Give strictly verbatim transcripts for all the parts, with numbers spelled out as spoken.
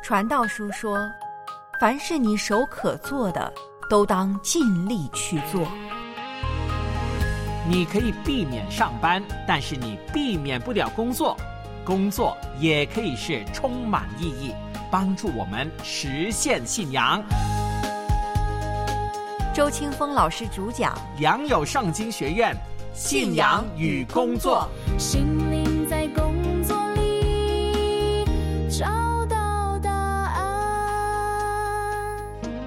传道书说，凡是你手可做的，都当尽力去做。 你可以避免上班，但是你避免不了工作。工作也可以是充满意义，帮助我们实现信仰。 周清风老师主讲， 良友圣经学院信仰与工作。 心灵在工作里找到答案。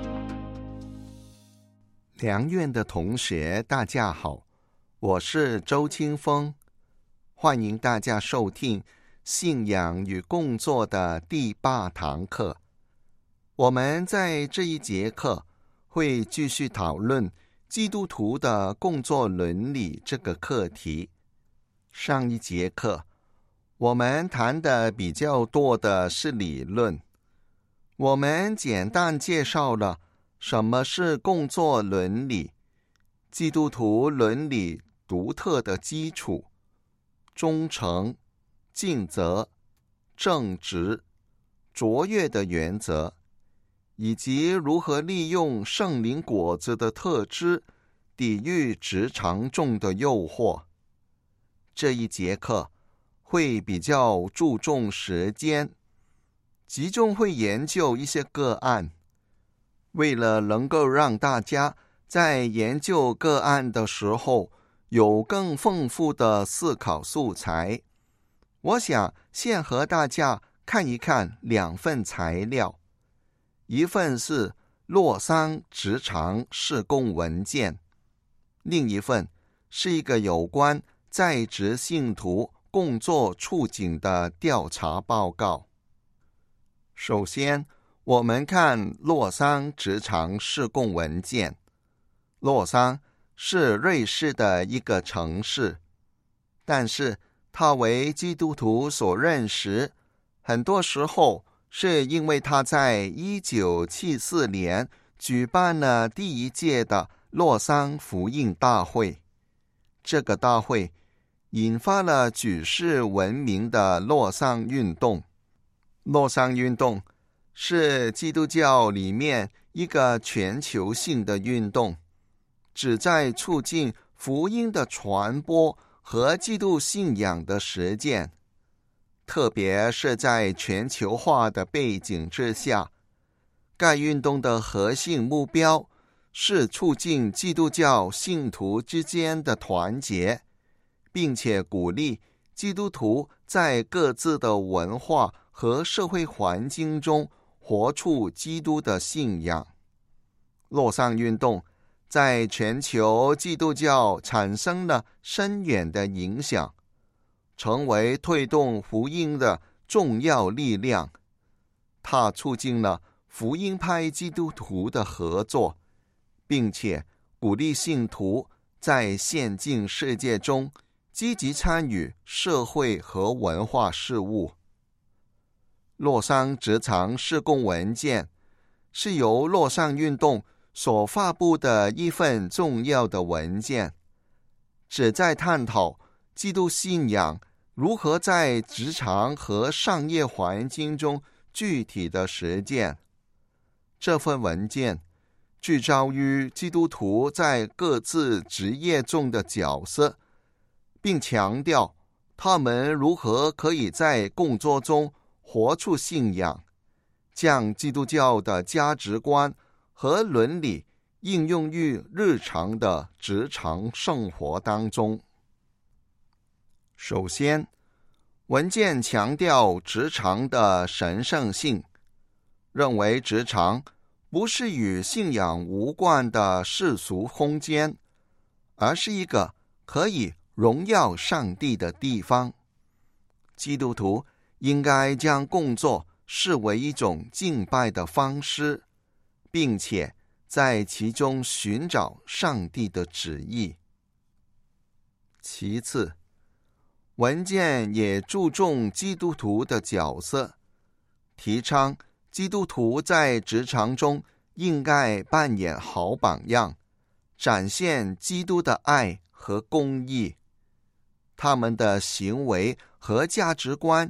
良院的同学大家好，我是周清风，欢迎大家收听信仰与工作的第八堂课。我们在这一节课会继续讨论基督徒的工作伦理这个课题。上一节课我们谈的比较多的是理论，我们简单介绍了什么是工作伦理，基督徒伦理独特的基础，忠诚、尽责、正直、卓越的原则，以及如何利用圣灵果子的特质抵御职场中的诱惑。这一节课会比较注重时间，集中会研究一些个案。为了能够让大家在研究个案的时候有更丰富的思考素材，我想先和大家看一看两份材料，一份是洛桑职场事工文件，另一份是一个有关在职信徒工作处境的调查报告。首先我们看洛桑职场事工文件。洛桑是瑞士的一个城市，但是他为基督徒所认识，很多时候是因为他在一九七四年举办了第一届的洛桑福音大会。这个大会引发了举世闻名的洛桑运动。洛桑运动是基督教里面一个全球性的运动，旨在促进福音的传播和基督信仰的实践，特别是在全球化的背景之下。该运动的核心目标是促进基督教信徒之间的团结，并且鼓励基督徒在各自的文化和社会环境中活出基督的信仰。洛桑运动在全球基督教产生了深远的影响，成为推动福音的重要力量。它促进了福音派基督徒的合作，并且鼓励信徒在现今世界中积极参与社会和文化事务。洛桑职场事工文件是由洛桑运动所发布的一份重要的文件，旨在探讨基督信仰如何在职场和商业环境中具体的实践。这份文件聚焦于基督徒在各自职业中的角色，并强调他们如何可以在工作中活出信仰，将基督教的价值观和伦理应用于日常的职场生活当中。首先，文件强调职场的神圣性，认为职场不是与信仰无关的世俗空间，而是一个可以荣耀上帝的地方。基督徒应该将工作视为一种敬拜的方式，并且在其中寻找上帝的旨意。其次，文件也注重基督徒的角色，提倡基督徒在职场中应该扮演好榜样，展现基督的爱和公义。他们的行为和价值观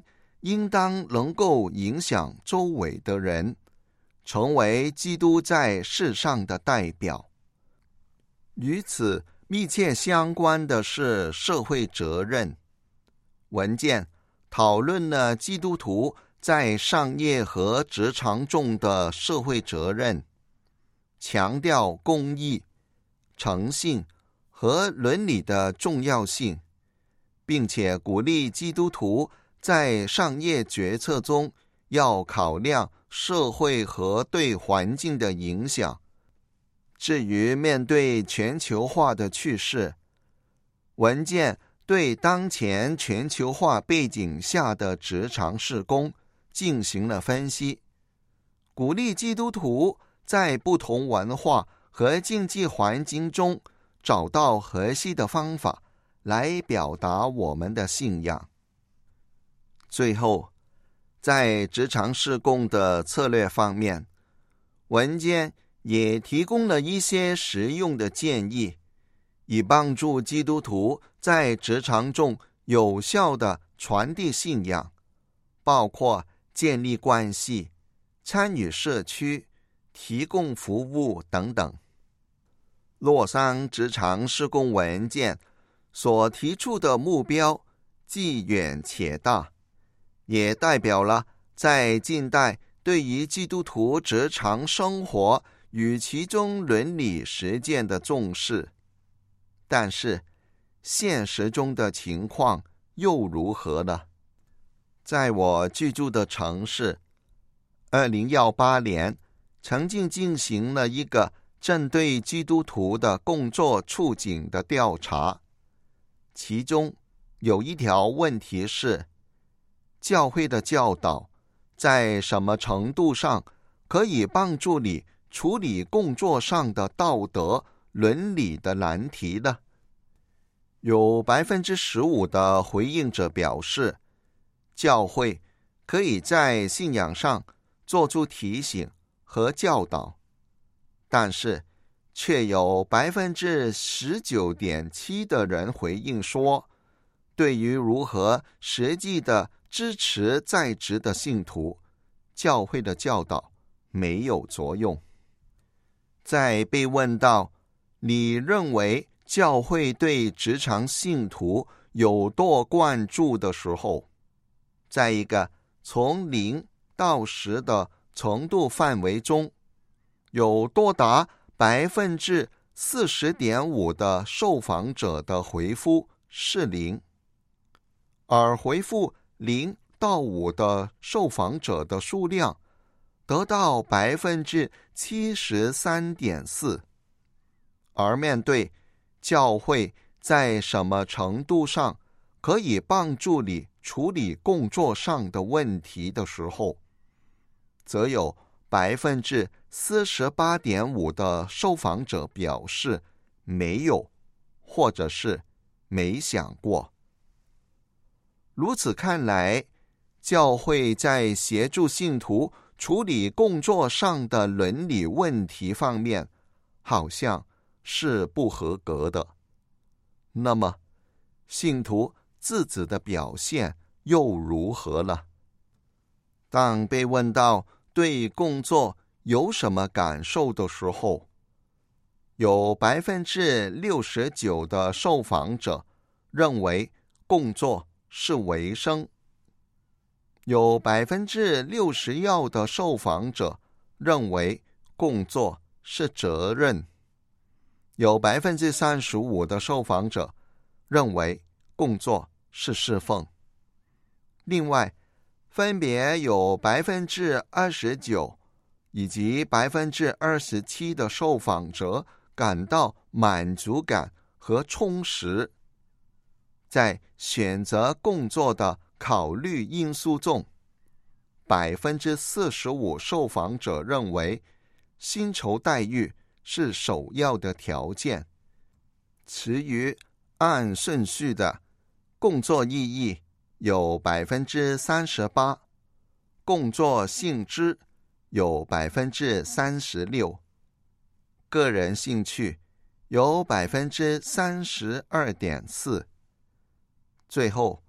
应当能够影响周围的人，成为基督在世上的代表。与此密切相关的是社会责任。文件讨论了基督徒在商业和职场中的社会责任，强调公义、诚信和伦理的重要性，并且鼓励基督徒在商业决策中要考量社会和对环境的影响。至于面对全球化的趋势，文件对当前全球化背景下的职场事工进行了分析，鼓励基督徒在不同文化和经济环境中找到合适的方法来表达我们的信仰。最后，在职场事工的策略方面，文件也提供了一些实用的建议，以帮助基督徒在职场中有效地传递信仰，包括建立关系、参与社区、提供服务等等。洛桑职场事工文件所提出的目标既远且大，也代表了在近代对于基督徒职场生活与其中伦理实践的重视。但是现实中的情况又如何呢？在我居住的城市，二零一八年曾经进行了一个针对基督徒的工作处境的调查，其中有一条问题是，教会的教导在什么程度上可以帮助你处理工作上的道德伦理的难题呢？有 百分之十五 的回应者表示，教会可以在信仰上做出提醒和教导，但是却有 百分之十九点七 的人回应说，对于如何实际的支持在职的信徒，教会的教导没有作用。在被问到你认为教会对职场信徒有多关注的时候，在一个从零到十的程度范围中，有多达 百分之四十点五 的受访者的回复是零，而回复零到五的受访者的数量得到 百分之七十三点四。 而面对教会在什么程度上可以帮助你处理工作上的问题的时候，则有 百分之四十八点五 的受访者表示没有，或者是没想过。如此看来，教会在协助信徒处理工作上的伦理问题方面好像是不合格的。那么信徒自己的表现又如何呢？当被问到对工作有什么感受的时候，有 百分之六十九 的受访者认为工作是维生，有 百分之六十一 的受访者认为工作是责任，有 百分之三十五 的受访者认为工作是侍奉。另外，分别有 百分之二十九 以及 百分之二十七 的受访者感到满足感和充实。在选择工作的考虑因素中， 百分之四十五 受访者认为薪酬待遇是首要的条件，其余按顺序的工作意义有 百分之三十八， 工作性质有 百分之三十六， 个人兴趣有 百分之三十二点四。 最后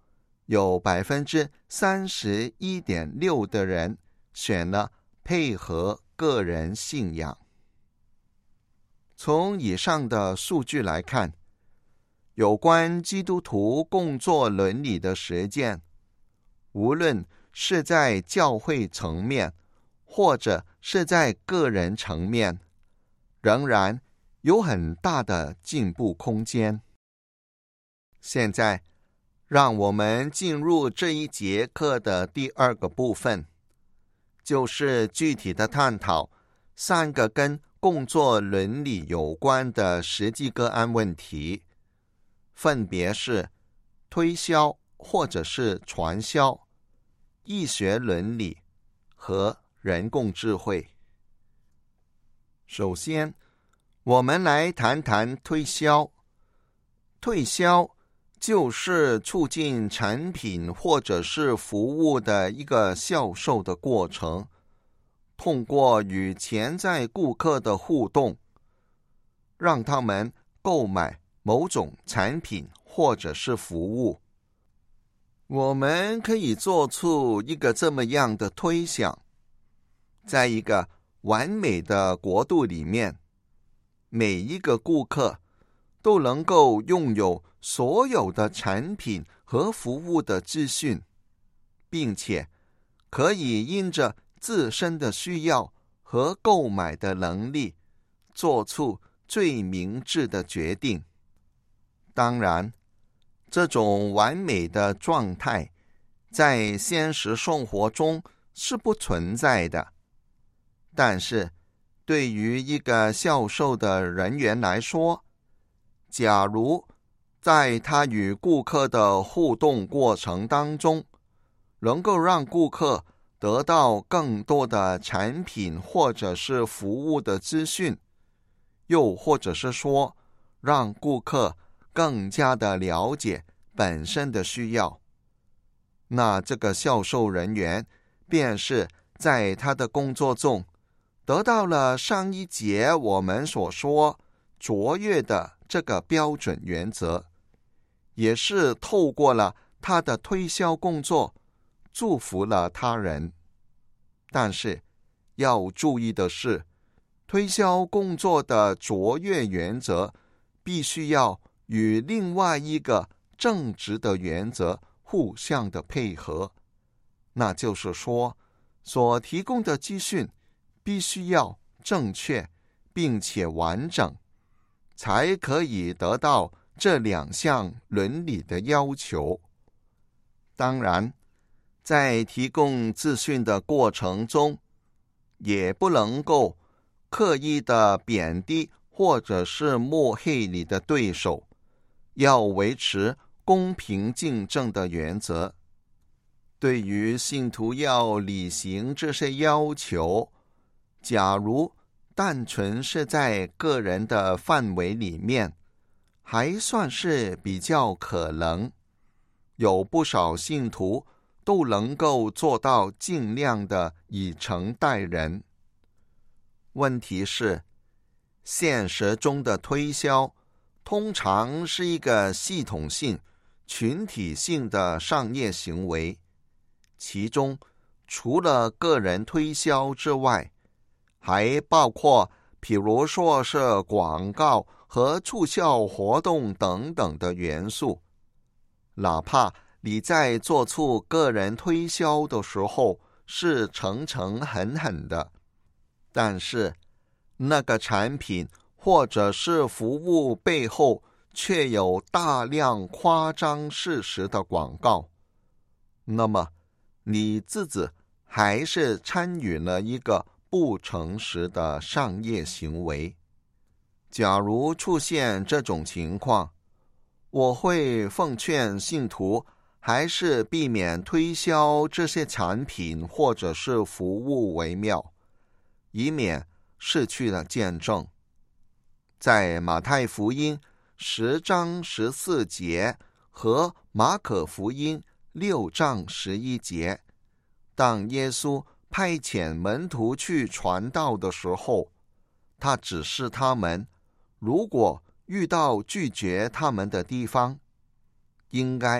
有百分之三十一点六的人选了配合个人信仰。从以上的数据来看，有关基督徒工作伦理的实践，无论是在教会层面，或者是在个人层面，仍然有很大的进步空间。现在，让我们进入这一节课的第二个部分，就是具体的探讨三个跟工作伦理有关的实际个案问题，分别是推销或者是传销、医学伦理和人工智慧。首先，我们来谈谈推销。推销就是促进产品或者是服务的一个销售的过程，通过与潜在顾客的互动，让他们购买某种产品或者是服务。我们可以做出一个这么样的推想，在一个完美的国度里面，每一个顾客都能够拥有所有的产品和服务的资讯，并且可以因着自身的需要和购买的能力，做出最明智的决定。当然，这种完美的状态在现实生活中是不存在的，但是对于一个销售的人员来说，假如在他与顾客的互动过程当中，能够让顾客得到更多的产品或者是服务的资讯，又或者是说让顾客更加的了解本身的需要，那这个销售人员便是在他的工作中得到了上一节我们所说卓越的这个标准原则，也是透过了他的推销工作祝福了他人。但是要注意的是，推销工作的卓越原则必须要与另外一个正直的原则互相的配合，那就是说，所提供的资讯必须要正确并且完整，才可以得到这两项伦理的要求。当然，在提供资讯的过程中，也不能够刻意的贬低或者是抹黑你的对手，要维持公平竞争的原则。对于信徒要履行这些要求，假如单纯是在个人的范围里面，还算是比较可能，有不少信徒都能够做到尽量的以诚待人。问题是，现实中的推销通常是一个系统性、群体性的商业行为，其中除了个人推销之外，还包括比如说是广告和促销活动等等的元素。哪怕你在做出个人推销的时候是诚诚恳恳的，但是那个产品或者是服务背后却有大量夸张事实的广告，那么你自己还是参与了一个不诚实的商业行为。假如出现这种情况，我会奉劝信徒还是避免推销这些产品或者是服务为妙，以免失去了见证。在马太福音十章十四节和马可福音六章十一节，当耶稣派遣门徒去传道的时候，他指示他们，如果遇到拒绝他们的地方，应该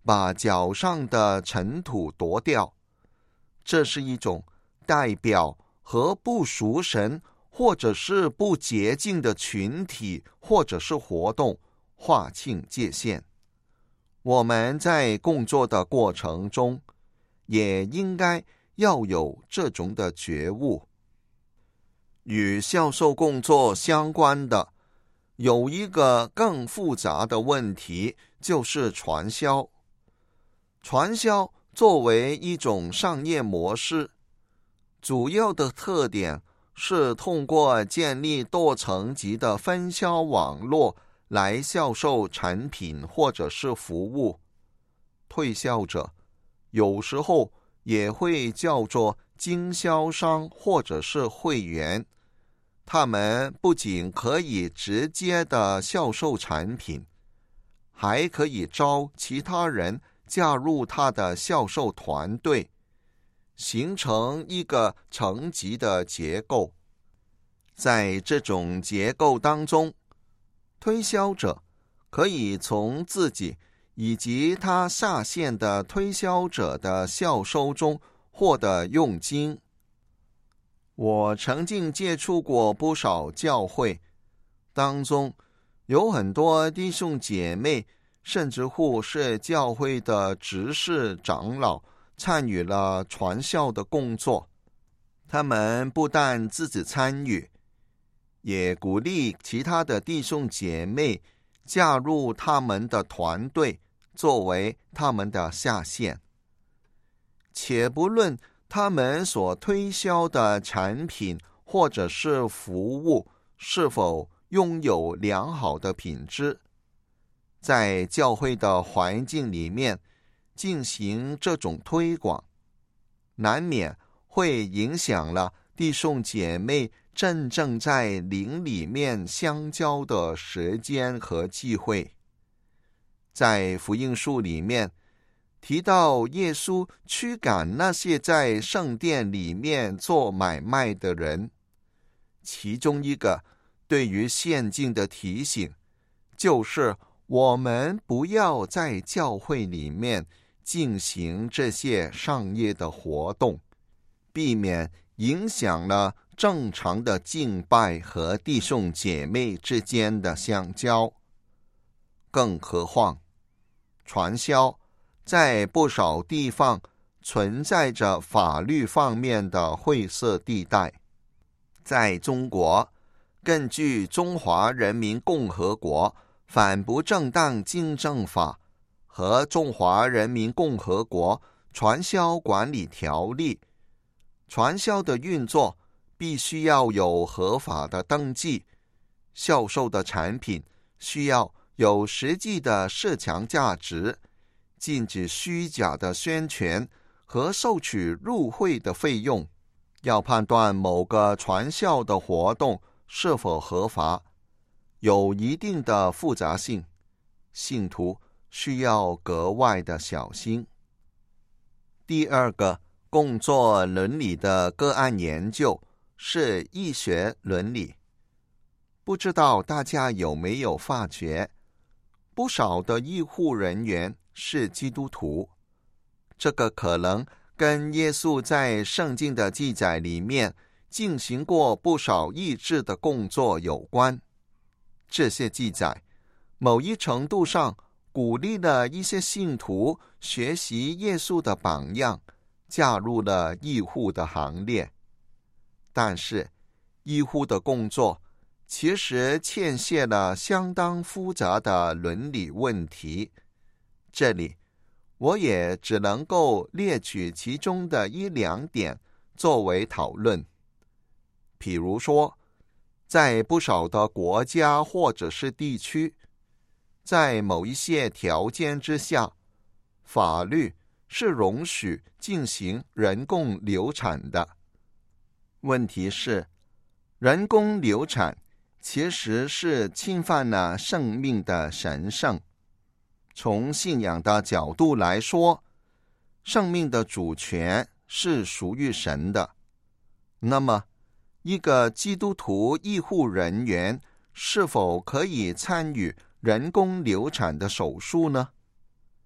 把脚上的尘土夺掉。这是一种代表和不属神或者是不洁净的群体或者是活动划清界限。我们在工作的过程中也应该要有这种的觉悟。与销售工作相关的有一个更复杂的问题，就是传销。传销作为一种商业模式，主要的特点是通过建立多层级的分销网络来销售产品或者是服务。推销者有时候也会叫做经销商或者是会员，他们不仅可以直接的销售产品，还可以招其他人加入他的销售团队，形成一个层级的结构。在这种结构当中，推销者可以从自己以及他下线的推销者的销售中获得佣金。我曾经接触过不少教会，当中有很多弟兄姐妹甚至乎是教会的执事长老参与了传销的工作。他们不但自己参与，也鼓励其他的弟兄姐妹加入他们的团队，作为他们的下线。且不论他们所推销的产品或者是服务是否拥有良好的品质，在教会的环境里面进行这种推广，难免会影响了弟兄姐妹真正在灵里面相交的时间和机会。在福音书里面提到耶稣驱赶那些在圣殿里面做买卖的人，其中一个对于现今的提醒，就是我们不要在教会里面进行这些商业的活动，避免影响了正常的敬拜和弟兄姐妹之间的相交。更何况传销在不少地方存在着法律方面的灰色地带。在中国，根据《中华人民共和国反不正当竞争法》和《中华人民共和国传销管理条例》，传销的运作必须要有合法的登记，销售的产品需要有实际的市场价值，禁止虚假的宣传和收取入会的费用。要判断某个传销的活动是否合法，有一定的复杂性，信徒需要格外的小心。第二个工作伦理的个案研究是医学伦理。不知道大家有没有发觉，不少的医护人员是基督徒，这个可能跟耶稣在圣经的记载里面进行过不少医治的工作有关。这些记载某一程度上鼓励了一些信徒学习耶稣的榜样，加入了医护的行列。但是医护的工作其实欠缺了相当复杂的伦理问题，这里我也只能够列举其中的一两点作为讨论。比如说，在不少的国家或者是地区，在某一些条件之下，法律是容许进行人工流产的。问题是，人工流产其实是侵犯了生命的神圣。从信仰的角度来说，生命的主权是属于神的。那么，一个基督徒医护人员是否可以参与人工流产的手术呢？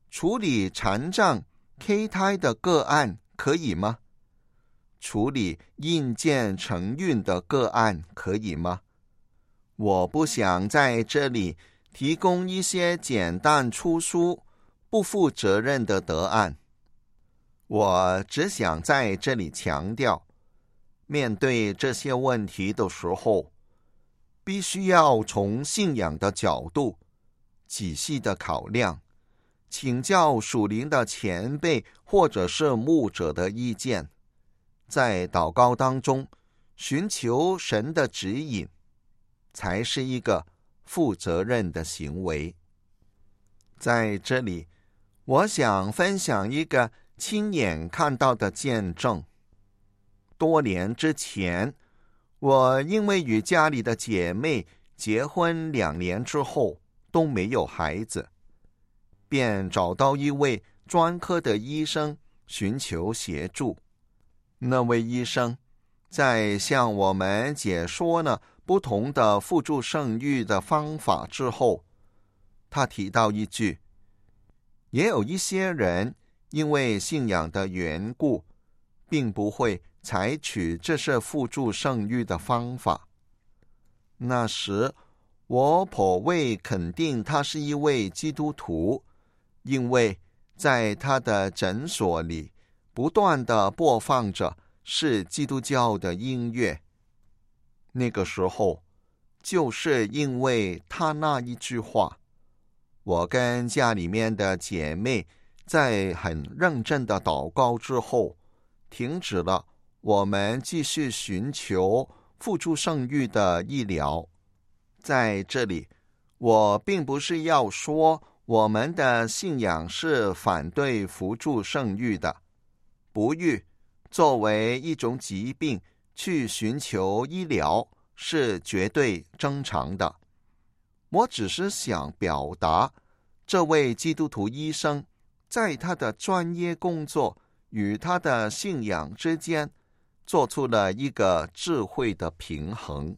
处理残障 K 胎的个案可以吗？处理印鉴承运的个案可以吗？我不想在这里提供一些简单粗疏、不负责任的答案。我只想在这里强调，面对这些问题的时候，必须要从信仰的角度仔细的考量，请教属灵的前辈或者是牧者的意见，在祷告当中寻求神的指引，才是一个负责任的行为。在这里，我想分享一个亲眼看到的见证。多年之前，我因为与家里的姐妹结婚两年之后都没有孩子，便找到一位专科的医生寻求协助。那位医生在向我们解说了不同的辅助生育的方法之后，他提到一句，也有一些人因为信仰的缘故，并不会采取这是辅助生育的方法。那时我颇为肯定他是一位基督徒，因为在他的诊所里不断地播放着是基督教的音乐。那个时候，就是因为他那一句话，我跟家里面的姐妹在很认真的祷告之后，停止了我们继续寻求辅助生育的医疗。在这里，我并不是要说我们的信仰是反对辅助生育的，不育作为一种疾病去寻求医疗是绝对正常的。我只是想表达，这位基督徒医生在他的专业工作与他的信仰之间做出了一个智慧的平衡。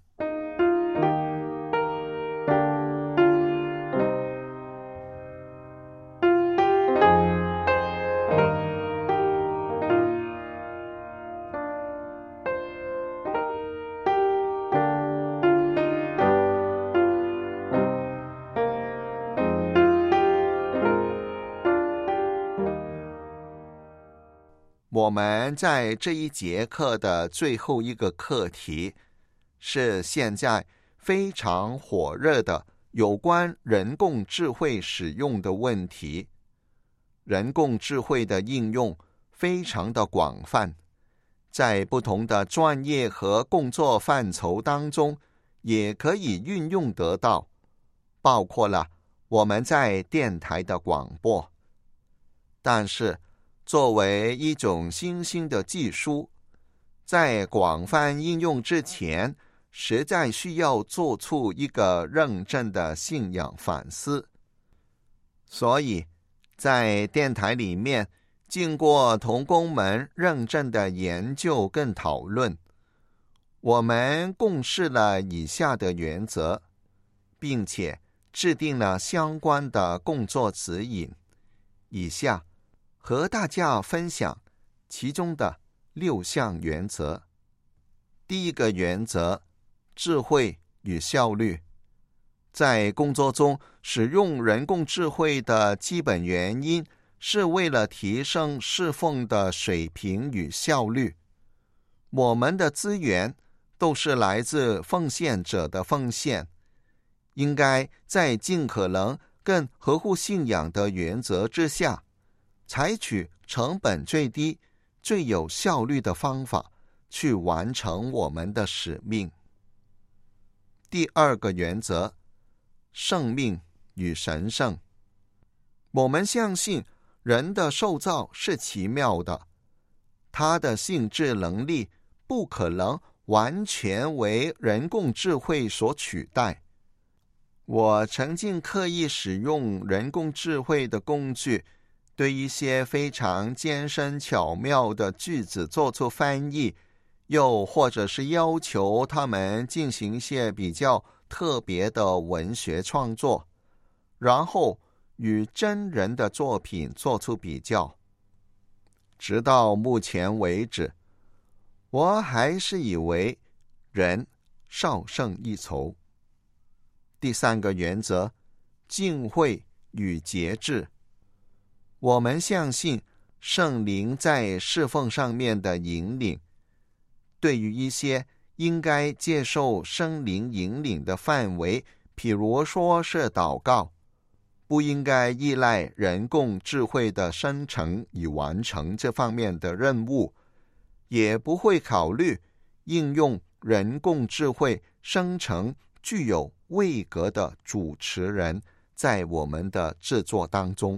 我们在这一节课的最后一个课题，是现在非常火热的有关人工智慧使用的问题。人工智慧的应用非常的广泛，在不同的专业和工作范畴当中也可以运用得到，包括了我们在电台的广播。但是作为一种新兴的技术，在广泛应用之前，实在需要做出一个认真的信仰反思。所以在电台里面，经过同工们认真的研究跟讨论，我们共识了以下的原则，并且制定了相关的工作指引。以下和大家分享其中的六项原则。第一个原则，智慧与效率。在工作中使用人工智慧的基本原因，是为了提升侍奉的水平与效率。我们的资源都是来自奉献者的奉献，应该在尽可能更合乎信仰的原则之下，采取成本最低、最有效率的方法去完成我们的使命。第二个原则，生命与神圣。我们相信人的受造是奇妙的，他的性质能力不可能完全为人工智慧所取代。我曾经刻意使用人工智慧的工具，对一些非常艰深巧妙的句子做出翻译，又或者是要求他们进行一些比较特别的文学创作，然后与真人的作品做出比较。直到目前为止，我还是以为人稍胜一筹。第三个原则，敬畏与节制。我们相信圣灵在侍奉上面的引领，对于一些应该接受圣灵引领的范围，譬如说是祷告，不应该依赖人工智慧的生成以完成这方面的任务，也不会考虑应用人工智慧生成具有位格的主持人在我们的制作当中。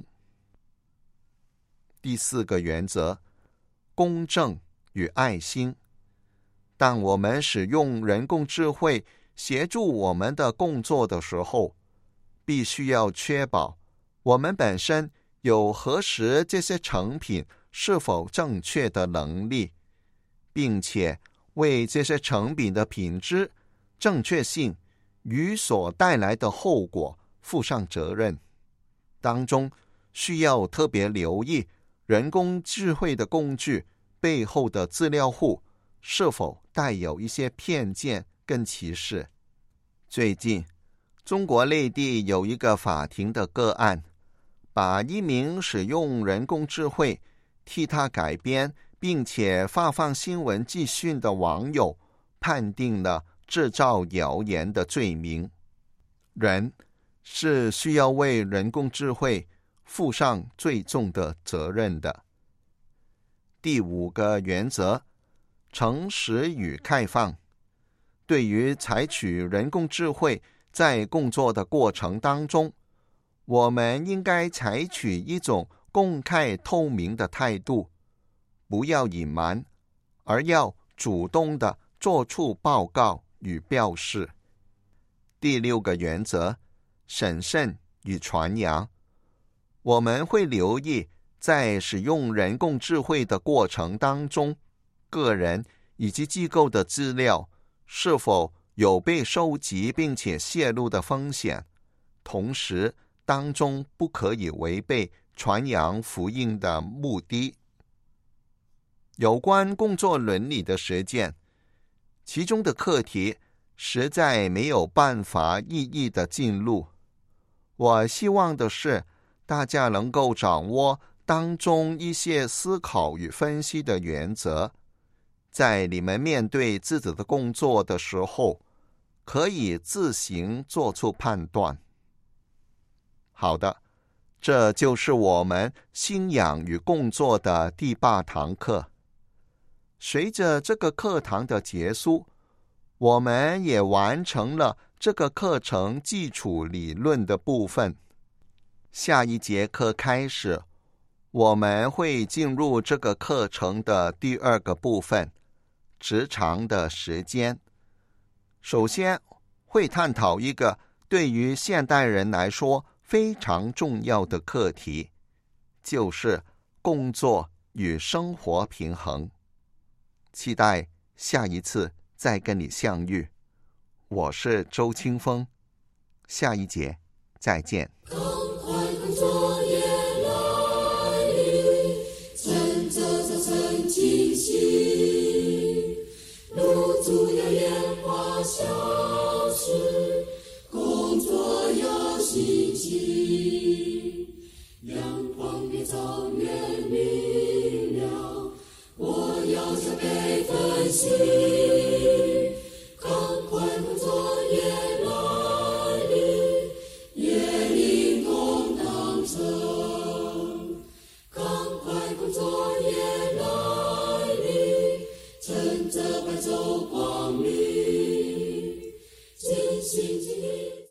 第四个原则，公正与爱心。当我们使用人工智慧协助我们的工作的时候，必须要确保我们本身有核实这些成品是否正确的能力，并且为这些成品的品质、正确性与所带来的后果负上责任。当中需要特别留意人工智慧的工具背后的资料库是否带有一些偏见跟歧视。最近，中国内地有一个法庭的个案，把一名使用人工智慧替他改编并且发放新闻资讯的网友判定了制造谣言的罪名。人是需要为人工智慧负上最重的责任的。第五个原则，诚实与开放。对于采取人工智慧在工作的过程当中，我们应该采取一种公开透明的态度，不要隐瞒，而要主动地做出报告与表示。第六个原则，审慎与传扬。我们会留意在使用人工智慧的过程当中，个人以及机构的资料是否有被收集并且泄露的风险，同时当中不可以违背传扬福音的目的。有关工作伦理的实践，其中的课题实在没有办法一一的进入。我希望的是大家能够掌握当中一些思考与分析的原则，在你们面对自己的工作的时候，可以自行做出判断。好的，这就是我们信仰与工作的第八堂课。随着这个课堂的结束，我们也完成了这个课程基础理论的部分。下一节课开始，我们会进入这个课程的第二个部分，职场的时间。首先会探讨一个对于现代人来说非常重要的课题，就是工作与生活平衡。期待下一次再跟你相遇。我是周清风，下一节再见。 赶快工作也来临，趁着早晨清醒，露珠要烟花消失，工作要心情，阳光越照越明了，我要加倍分析，赶快工作也来临，夜里空当成，赶快工作也来临，趁着白昼光明，尽心尽力。